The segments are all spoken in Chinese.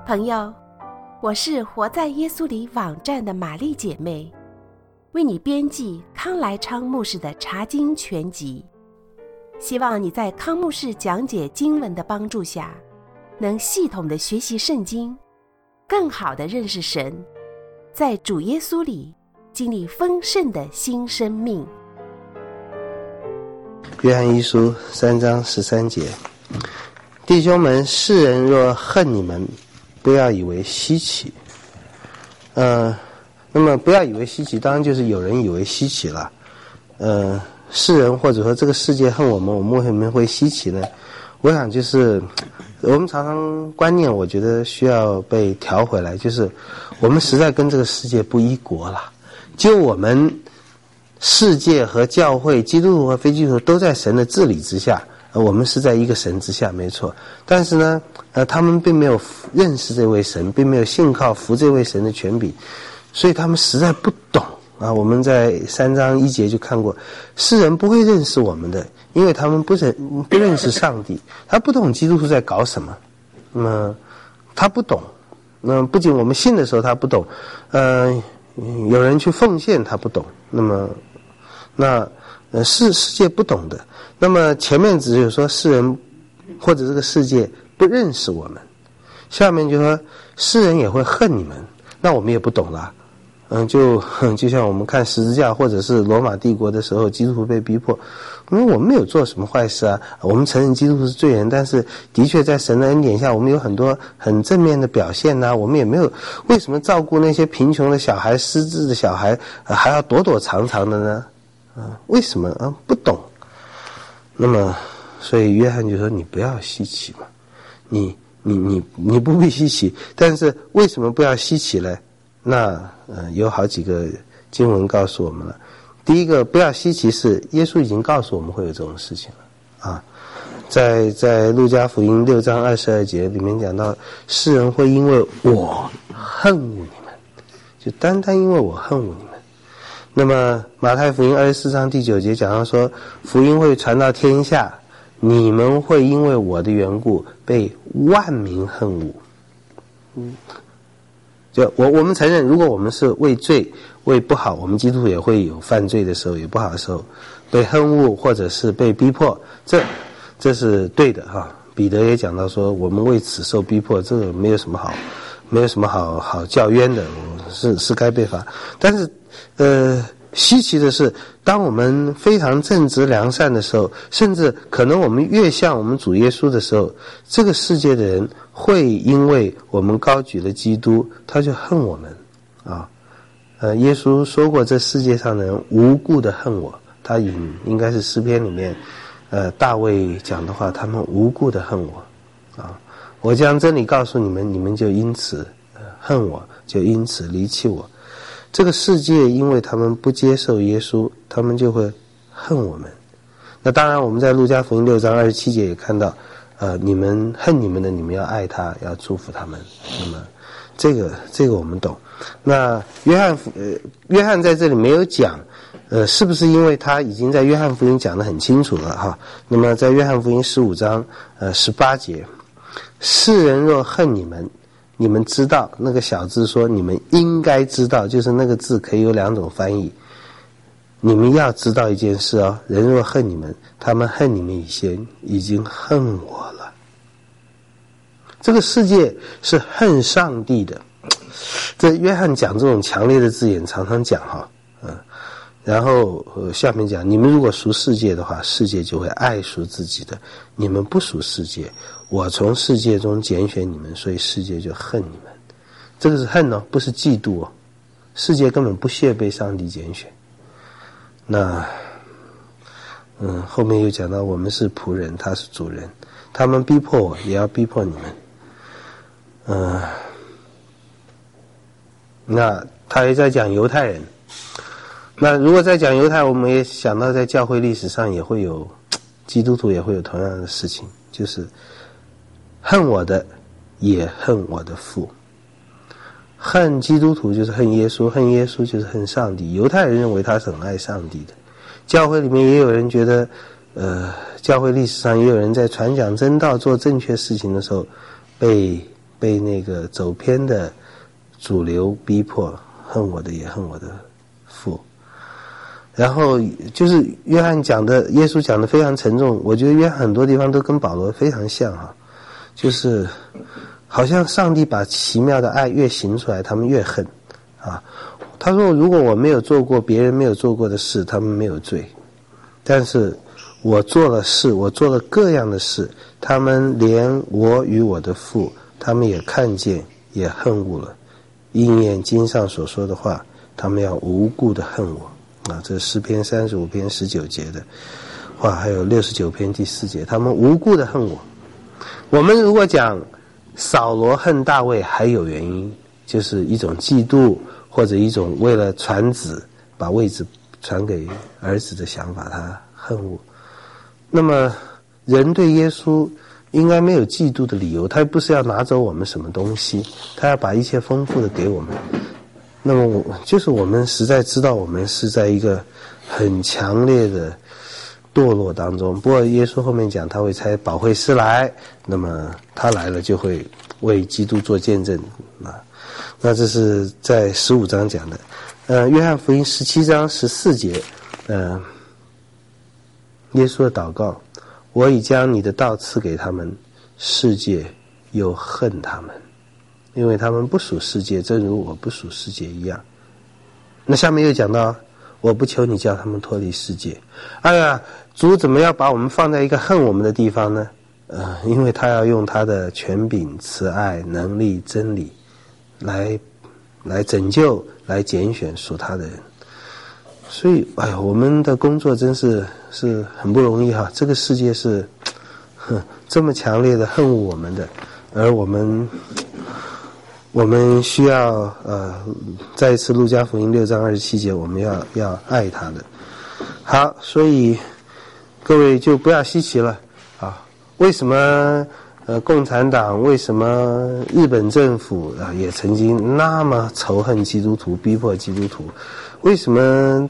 朋友，我是活在耶稣里网站的玛丽姐妹，为你编辑康来昌牧师的查经全集，希望你在康牧师讲解经文的帮助下，能系统的学习圣经，更好的认识神，在主耶稣里经历丰盛的新生命。 约翰一书3章13节，弟兄们，世人若恨你们，不要以为稀奇。那么不要以为稀奇，当然就是有人以为稀奇了。世人或者说这个世界恨我们，我们为什么会稀奇呢？我想就是我们常常观念，我觉得需要被调回来，就是我们实在跟这个世界不一国了。就我们世界和教会，基督徒和非基督徒都在神的治理之下，我们是在一个神之下，没错。但是呢，他们并没有认识这位神，并没有信靠服这位神的权柄，所以他们实在不懂啊。我们在3章1节就看过，世人不会认识我们的，因为他们不认识上帝，他不懂基督徒在搞什么。那么他不懂，那不仅我们信的时候他不懂，有人去奉献他不懂，世界不懂的。那么前面只有说世人或者这个世界不认识我们，下面就说世人也会恨你们，那我们也不懂了。就像我们看十字架或者是罗马帝国的时候，基督徒被逼迫，因为我们没有做什么坏事啊，我们承认基督徒是罪人，但是的确在神的恩典下，我们有很多很正面的表现啊，我们也没有为什么照顾那些贫穷的小孩、失智的小孩，还要躲躲藏藏的呢？为什么不懂？那么所以约翰就说你不要稀奇嘛，你不必稀奇，但是为什么不要稀奇呢？那有好几个经文告诉我们了。第一个不要稀奇是耶稣已经告诉我们会有这种事情了啊，在路加福音6章22节里面讲到，世人会因为我恨恶你们，就单单因为我恨恶你们。那么马太福音24章第9节讲到说，福音会传到天下，你们会因为我的缘故被万民恨恶。就我们承认，如果我们是为罪为不好，我们基督徒也会有犯罪的时候，有不好的时候，被恨恶或者是被逼迫，这是对的哈。彼得也讲到说，我们为此受逼迫，这个没有什么好叫冤的，是该被罚。但是稀奇的是，当我们非常正直良善的时候，甚至可能我们越像我们主耶稣的时候，这个世界的人会因为我们高举了基督，他就恨我们啊。耶稣说过，这世界上的人无故的恨我，他应该是诗篇里面大卫讲的话，他们无故的恨我啊。我将真理告诉你们，你们就因此恨我，就因此离弃我。这个世界因为他们不接受耶稣，他们就会恨我们。那当然我们在路加福音6章27节也看到，你们恨你们的，你们要爱他，要祝福他们。那么这个我们懂。那约翰在这里没有讲是不是因为他已经在约翰福音讲得很清楚了哈？那么在约翰福音15章18节，世人若恨你们，你们知道，那个小字说你们应该知道，就是那个字可以有2种翻译。你们要知道一件事哦，人若恨你们，他们恨你们以前已经恨我了。这个世界是恨上帝的，这约翰讲这种强烈的字眼常常讲哈，然后下面讲，你们如果属世界的话，世界就会爱属自己的，你们不属世界，我从世界中拣选你们，所以世界就恨你们。这个是恨哦，不是嫉妒哦。世界根本不屑被上帝拣选。那后面又讲到我们是仆人，他是主人，他们逼迫我，也要逼迫你们。那他也在讲犹太人。那如果在讲犹太，我们也想到在教会历史上也会有，基督徒也会有同样的事情，就是恨我的也恨我的父。恨基督徒就是恨耶稣，恨耶稣就是恨上帝。犹太人认为他是很爱上帝的，教会里面也有人觉得教会历史上也有人在传讲真道做正确事情的时候被被那个走偏的主流逼迫，恨我的也恨我的父。然后就是约翰讲的，耶稣讲的非常沉重，我觉得约翰很多地方都跟保罗非常像哈，就是好像上帝把奇妙的爱越行出来，他们越恨啊。他说如果我没有做过别人没有做过的事，他们没有罪，但是我做了事，我做了各样的事，他们连我与我的父他们也看见也恨恶了，应验经上所说的话，他们要无故的恨我啊。这是诗篇35篇19节的话，还有69篇第4节，他们无故的恨我。我们如果讲扫罗恨大卫还有原因，就是一种嫉妒，或者一种为了传子把位置传给儿子的想法，他恨恶。那么人对耶稣应该没有嫉妒的理由，他不是要拿走我们什么东西，他要把一切丰富的给我们。那么就是我们实在知道我们是在一个很强烈的堕落当中，不过耶稣后面讲他会差保惠师来，那么他来了就会为基督做见证啊。那这是在15章讲的。约翰福音17章14节，耶稣的祷告，我已将你的道赐给他们，世界又恨他们，因为他们不属世界，正如我不属世界一样。那下面又讲到，我不求你叫他们脱离世界。哎呀，主怎么要把我们放在一个恨我们的地方呢？因为他要用他的权柄、慈爱、能力、真理来拯救，来拣选属他的人。所以哎呀，我们的工作真是很不容易哈。这个世界是这么强烈的恨恶我们的，而我们需要再一次路加福音6章27节，我们要爱他的。好，所以各位就不要稀奇了啊。为什么共产党，为什么日本政府也曾经那么仇恨基督徒，逼迫基督徒？为什么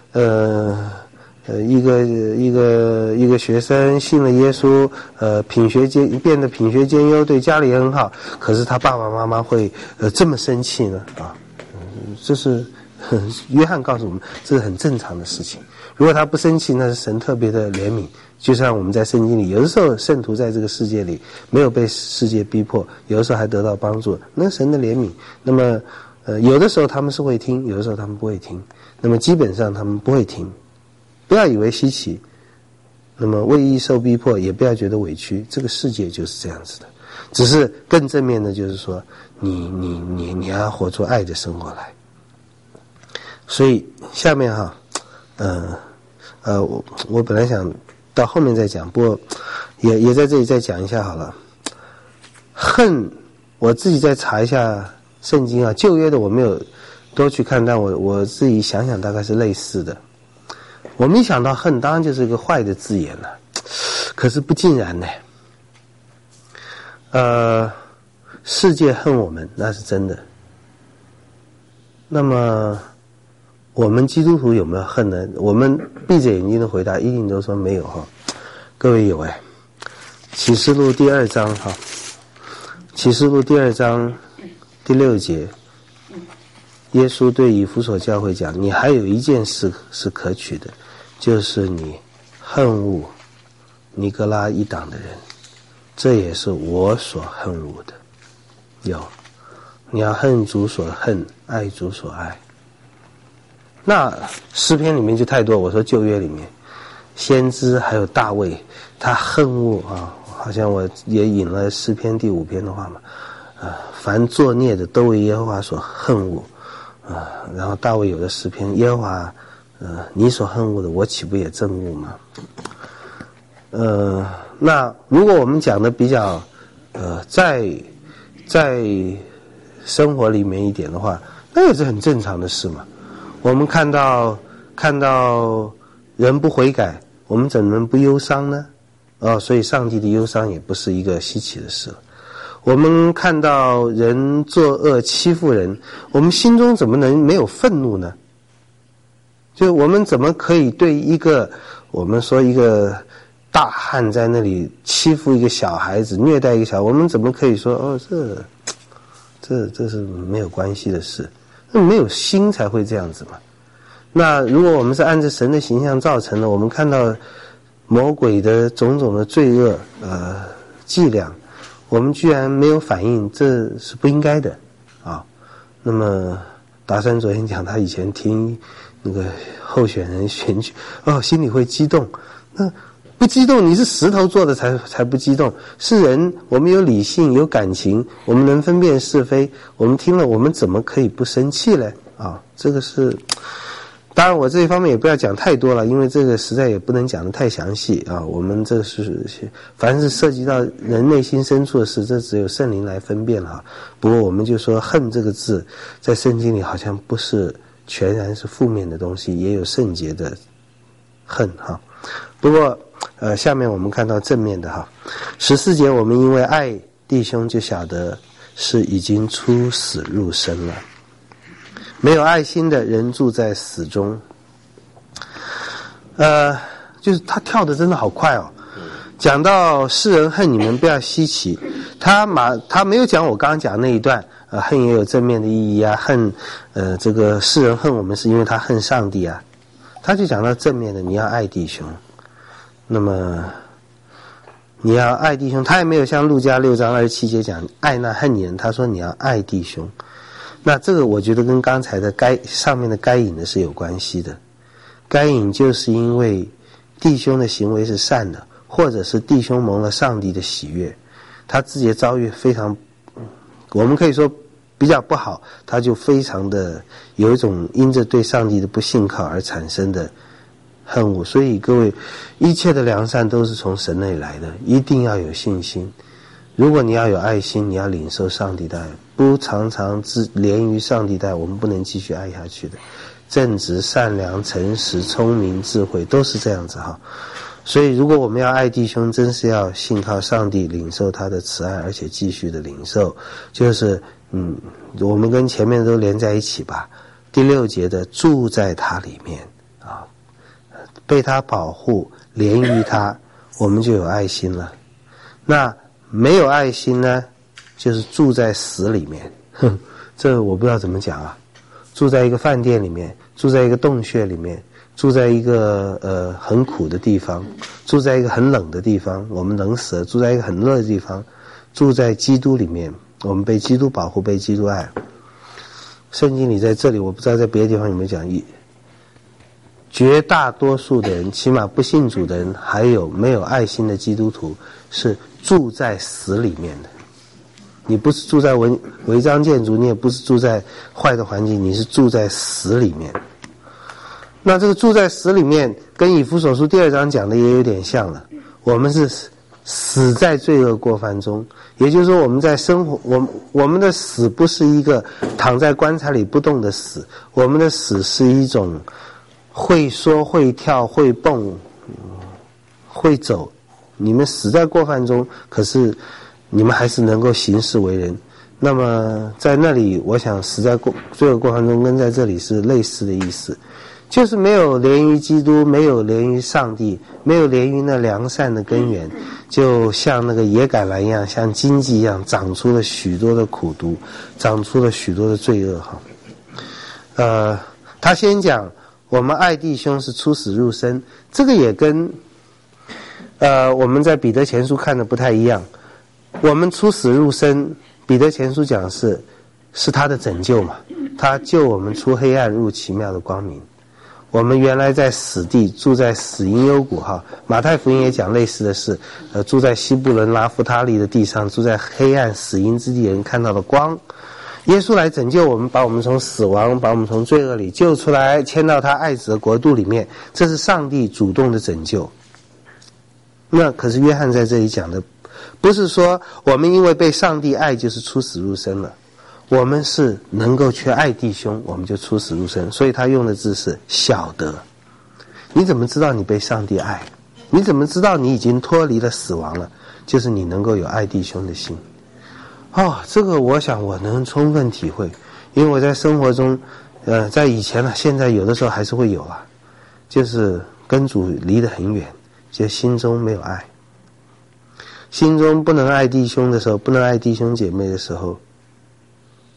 一个学生信了耶稣，变得品学兼优，对家里很好，可是他爸爸妈妈会这么生气呢？啊，这是约翰告诉我们，这是很正常的事情。如果他不生气，那是神特别的怜悯。就像我们在圣经里，有的时候圣徒在这个世界里没有被世界逼迫，有的时候还得到帮助，那神的怜悯。那么有的时候他们是会听，有的时候他们不会听，那么基本上他们不会听。不要以为稀奇，那么为义受逼迫也不要觉得委屈，这个世界就是这样子的。只是更正面的就是说，你要活出爱的生活来。所以下面哈，我本来想到后面再讲，不过也在这里再讲一下好了。恨，我自己再查一下圣经啊，旧约的我没有多去看，但我自己想想大概是类似的。我们一想到恨，当然就是一个坏的字眼了，可是不尽然呢。世界恨我们，那是真的。那么我们基督徒有没有恨呢？我们闭着眼睛的回答一定都说没有哈。各位有启示录第2章哈，启示录第2章第6节，耶稣对以弗所教会讲，你还有一件事是可取的，就是你恨恶尼哥拉一党的人，这也是我所恨恶的。你要恨主所恨，爱主所爱。那诗篇里面就太多，我说旧约里面先知还有大卫，他恨恶啊，好像我也引了诗篇第5篇的话嘛，凡作孽的都为耶和华所恨恶然后大卫有的诗篇，耶和华你所恨恶的，我岂不也憎恶吗？那如果我们讲的比较在生活里面一点的话，那也是很正常的事嘛。我们看到人不悔改，我们怎能不忧伤呢？所以上帝的忧伤也不是一个稀奇的事了。我们看到人作恶欺负人，我们心中怎么能没有愤怒呢？就我们怎么可以对我们说一个大汉在那里欺负一个小孩子，虐待一个小孩，我们怎么可以说这这是没有关系的事。那没有心才会这样子嘛。那如果我们是按照神的形象造成的，我们看到魔鬼的种种的罪恶伎俩，我们居然没有反应，这是不应该的啊。那么达山昨天讲，他以前听那个候选人选举，心里会激动。那不激动，你是石头做的才不激动。是人，我们有理性，有感情，我们能分辨是非。我们听了，我们怎么可以不生气呢？啊，这个是，当然我这一方面也不要讲太多了，因为这个实在也不能讲得太详细啊。我们这是凡是涉及到人内心深处的事，这只有圣灵来分辨了。不过我们就说恨这个字，在圣经里好像不是全然是负面的东西，也有圣洁的恨哈。不过下面我们看到正面的哈，14节，我们因为爱弟兄就晓得是已经出死入生了。没有爱心的人住在死中。就是他跳的真的好快哦。讲到世人恨你们不要稀奇，他没有讲我刚刚讲那一段，恨也有正面的意义啊，恨这个世人恨我们是因为他恨上帝啊，他就讲到正面的，你要爱弟兄。那么你要爱弟兄，他也没有像路加6章27节讲爱那恨你人，他说你要爱弟兄。那这个我觉得跟刚才的上面的该隐的是有关系的。该隐就是因为弟兄的行为是善的，或者是弟兄蒙了上帝的喜悦，他自己的遭遇非常，我们可以说比较不好，他就非常的有一种因着对上帝的不信靠而产生的恨恶。所以各位，一切的良善都是从神那里来的，一定要有信心。如果你要有爱心，你要领受上帝的爱，不常常连于上帝的爱，我们不能继续爱下去的。正直、善良、诚实、聪明、智慧都是这样子哈。所以如果我们要爱弟兄，真是要信靠上帝，领受他的慈爱，而且继续的领受，就是我们跟前面都连在一起吧。第6节的住在他里面啊，被他保护，连于他，我们就有爱心了。那没有爱心呢，就是住在死里面。这我不知道怎么讲啊。住在一个饭店里面，住在一个洞穴里面，住在一个很苦的地方，住在一个很冷的地方，我们冷死了；住在一个很热的地方，住在基督里面，我们被基督保护，被基督爱。圣经里在这里，我不知道在别的地方有没有讲，绝大多数的人，起码不信主的人，还有没有爱心的基督徒，是住在死里面的。你不是住在违章建筑，你也不是住在坏的环境，你是住在死里面。那这个住在死里面跟以弗所书第2章讲的也有点像了。我们是死在罪恶过犯中，也就是说我们在生活，我们的死不是一个躺在棺材里不动的死，我们的死是一种会说会跳会蹦会走。你们死在过犯中，可是你们还是能够行事为人。那么在那里，我想死在罪恶过犯中跟在这里是类似的意思，就是没有连于基督，没有连于上帝，没有连于那良善的根源，就像那个野橄榄一样，像荆棘一样，长出了许多的苦毒，长出了许多的罪恶哈。他先讲我们爱弟兄是出死入生，这个也跟我们在彼得前书看的不太一样。我们出死入生，彼得前书讲是他的拯救嘛，他救我们出黑暗入奇妙的光明。我们原来在死地，住在死荫幽谷哈。马太福音也讲类似的事，住在西布伦拉夫他利的地上，住在黑暗死荫之地人看到了光。耶稣来拯救我们，把我们从死亡，把我们从罪恶里救出来，迁到他爱子的国度里面，这是上帝主动的拯救。那可是约翰在这里讲的不是说我们因为被上帝爱就是出死入生了，我们是能够去爱弟兄，我们就出死入生。所以他用的字是晓得。你怎么知道你被上帝爱？你怎么知道你已经脱离了死亡了？就是你能够有爱弟兄的心。这个我想我能充分体会，因为我在生活中在以前现在有的时候还是会有就是跟主离得很远，就心中没有爱，心中不能爱弟兄的时候，不能爱弟兄姐妹的时候，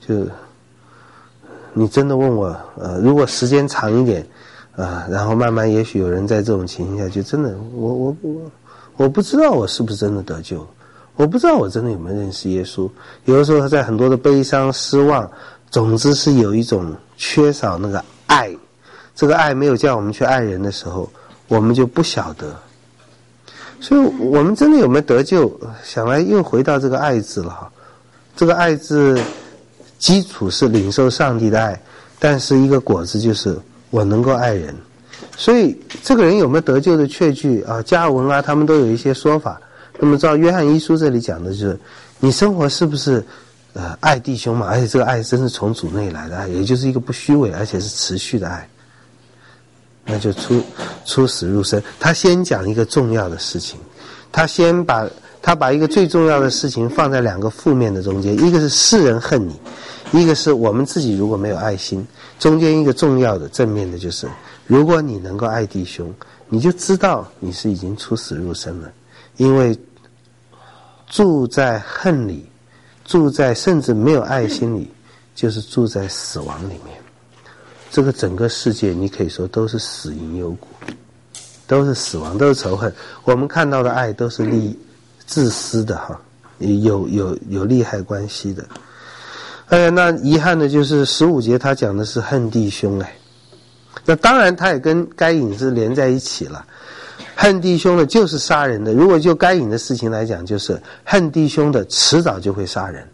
就你真的问我，如果时间长一点，然后慢慢，也许有人在这种情形下，就真的，我不知道我是不是真的得救，我不知道我真的有没有认识耶稣。有的时候在很多的悲伤、失望，总之是有一种缺少那个爱，这个爱没有叫我们去爱人的时候，我们就不晓得。所以我们真的有没有得救，想来又回到这个爱字了哈。这个爱字基础是领受上帝的爱，但是一个果子就是我能够爱人。所以这个人有没有得救的确据啊，加尔文啊，他们都有一些说法。那么照约翰一书这里讲的就是你生活是不是爱弟兄嘛，而且这个爱真是从主内来的爱，也就是一个不虚伪而且是持续的爱，那就出死入生。他先讲一个重要的事情，他把一个最重要的事情放在两个负面的中间，一个是世人恨你，一个是我们自己如果没有爱心。中间一个重要的正面的就是，如果你能够爱弟兄，你就知道你是已经出死入生了。因为住在恨里，住在甚至没有爱心里，就是住在死亡里面。这个整个世界你可以说都是死因幽谷，都是死亡，都是仇恨。我们看到的爱都是自私的哈，有利害关系的。那遗憾的就是15节他讲的是恨弟兄那当然他也跟该隐是连在一起了。恨弟兄的就是杀人的，如果就该隐的事情来讲，就是恨弟兄的迟早就会杀人。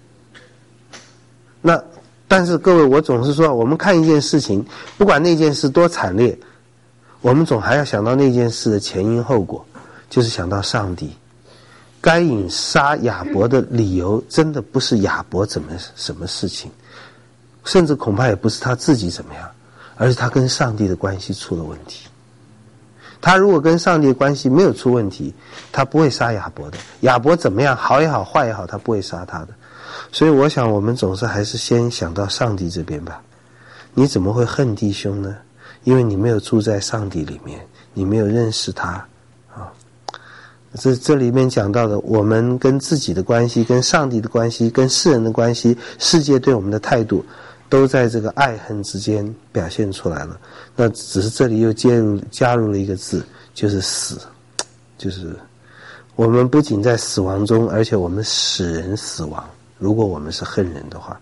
但是各位，我总是说，我们看一件事情，不管那件事多惨烈，我们总还要想到那件事的前因后果，就是想到上帝。该隐杀亚伯的理由真的不是亚伯什么事情，甚至恐怕也不是他自己怎么样，而是他跟上帝的关系出了问题。他如果跟上帝的关系没有出问题，他不会杀亚伯的。亚伯怎么样，好也好坏也好，他不会杀他的。所以我想我们总是还是先想到上帝这边吧。你怎么会恨弟兄呢？因为你没有住在上帝里面，你没有认识他这里面讲到的，我们跟自己的关系，跟上帝的关系，跟世人的关系，世界对我们的态度，都在这个爱恨之间表现出来了。那只是这里又加入了一个字，就是死。就是我们不仅在死亡中，而且我们使人死亡。如果我们是恨人的话，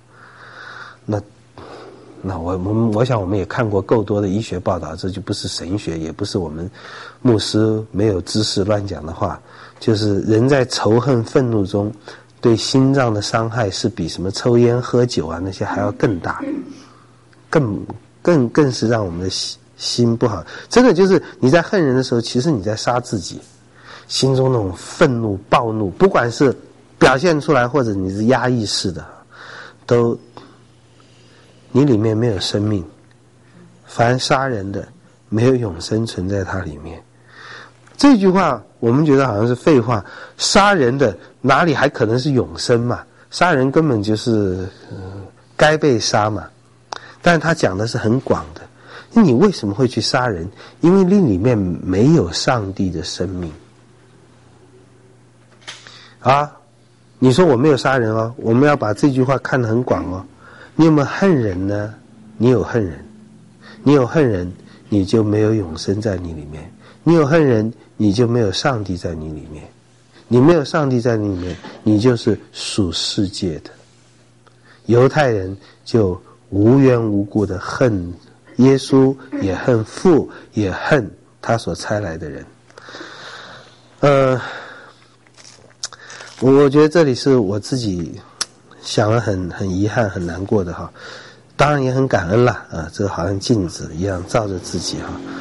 那我想我们也看过够多的医学报道，这就不是神学，也不是我们牧师没有知识乱讲的话，就是人在仇恨愤怒中对心脏的伤害是比什么抽烟喝酒啊那些还要更大，更是让我们的心不好。真的就是你在恨人的时候，其实你在杀自己，心中那种愤怒暴怒，不管是表现出来或者你是压抑式的，都你里面没有生命。凡杀人的没有永生存在他里面。这句话我们觉得好像是废话，杀人的哪里还可能是永生嘛？杀人根本就是该被杀嘛。但是他讲的是很广的，你为什么会去杀人？因为你里面没有上帝的生命你说我没有杀人我们要把这句话看得很广你有没有恨人呢？你有恨人，你有恨人，你就没有永生在你里面。你有恨人，你就没有上帝在你里面。你没有上帝在你里面，你就是属世界的。犹太人就无缘无故的恨耶稣，也恨父，也恨他所差来的人。我觉得这里是我自己想了很遗憾很难过的当然也很感恩啦这好像镜子一样照着自己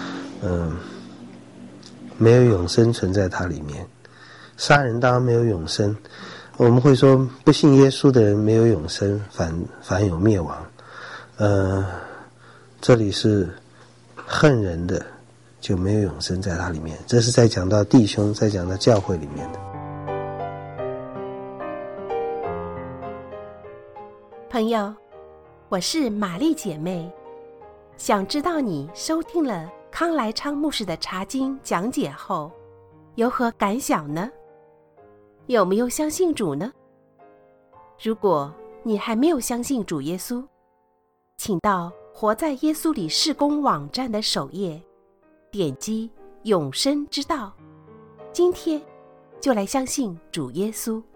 没有永生存在它里面。杀人当然没有永生，我们会说不信耶稣的人没有永生，反有灭亡。这里是恨人的就没有永生在它里面，这是在讲到弟兄，在讲到教会里面的。 朋友，我是玛丽姐妹，想知道你收听了康来昌牧师的查经讲解后有何感想呢？有没有相信主呢？如果你还没有相信主耶稣，请到活在耶稣里事工网站的首页，点击永生之道，今天就来相信主耶稣。